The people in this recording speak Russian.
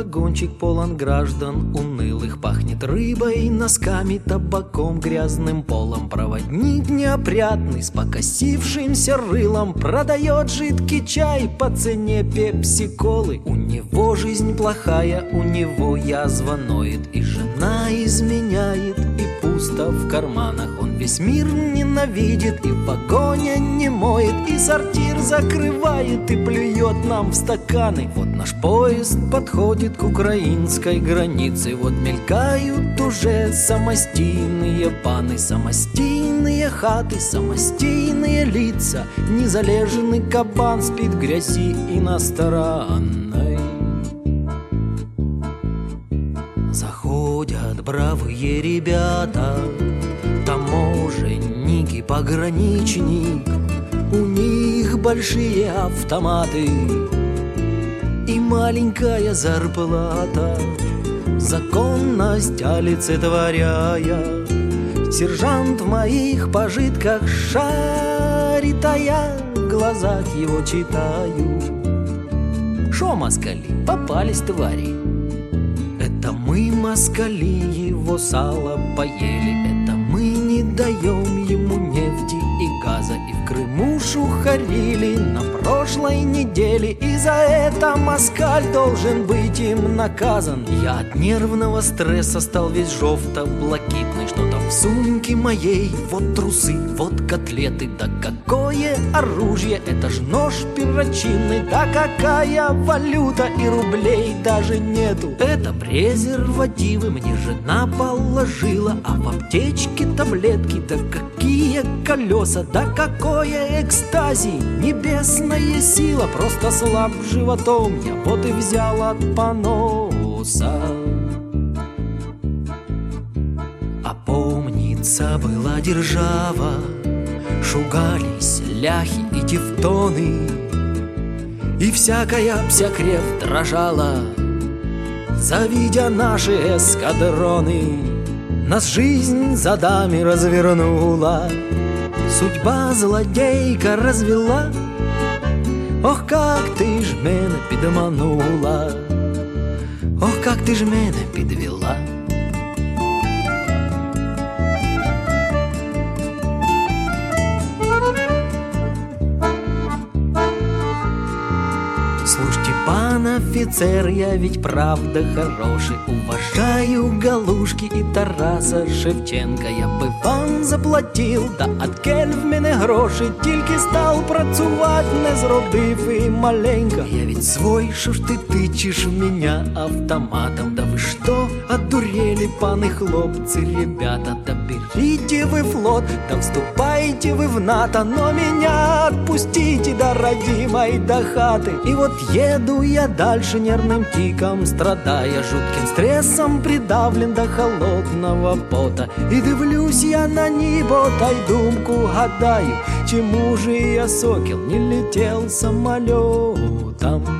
Вагончик полон граждан унылых, пахнет рыбой, носками, табаком, грязным полом. Проводник неопрятный с покосившимся рылом продает жидкий чай по цене пепси-колы. У него жизнь плохая, у него язва ноет, и жена изменяет, и пусто в карманах. Он весь мир ненавидит, и в вагоне не моет, и сортир закрывает, и плюет нам в стаканы. Вот наш поезд подходит к украинской границе, вот мелькают уже самостийные паны, самостийные хаты, самостийные лица. Незалежный кабан спит в грязи иностранной. Заходят бравые ребята, таможенник и пограничник. У них большие автоматы и маленькая зарплата, законность олицетворяя. Сержант в моих пожитках шарит, а я в глазах его читаю. Шо, москали, попались, твари? Это мы, москали, его сало поели. Это мы не даем ему нефти и газа, и в Крыму шухарили на прошлой неделе. И за это москаль должен быть им наказан. Я от нервного стресса стал весь жовто-блакитный. Что-то в сумке моей, вот трусы, вот котлеты. Да какое оружие, это ж нож перочинный. Да какая валюта, и рублей даже нету. Это презервативы мне жена положила, а в аптечке таблетки. Да какие колеса, да какое экстази, небесная сила. Просто слаб животом я, вот и взял от поноса. А помнится, была держава, шугались ляхи и тевтоны, и всякая псякрев дрожала, завидя наши эскадроны. Нас жизнь задами развернула, судьба злодейка развела. Ох, как ти ж мене підманула, ох, как ти ж мене підвела. Слушайте, пан офицер, я ведь правда хороший, уважаю Галушки и Тараса Шевченка. Я би вам заплатив, да откель в мене гроші, тільки став працювати, не зробив і маленько. Я ведь свой, шо ж ты тычешь в меня автоматом? Да вы что, одурели, паны хлопцы, ребята? Да берите вы флот, да вступайте вы в НАТО, но меня отпустите до родимой, до хаты. И вот еду я дальше нервным тиком, страдая жутким стрессом, придавлен до холодного пота. И дивлюсь я на небо, та й думку гадаю, чему же я, сокіл, не летел самолетом.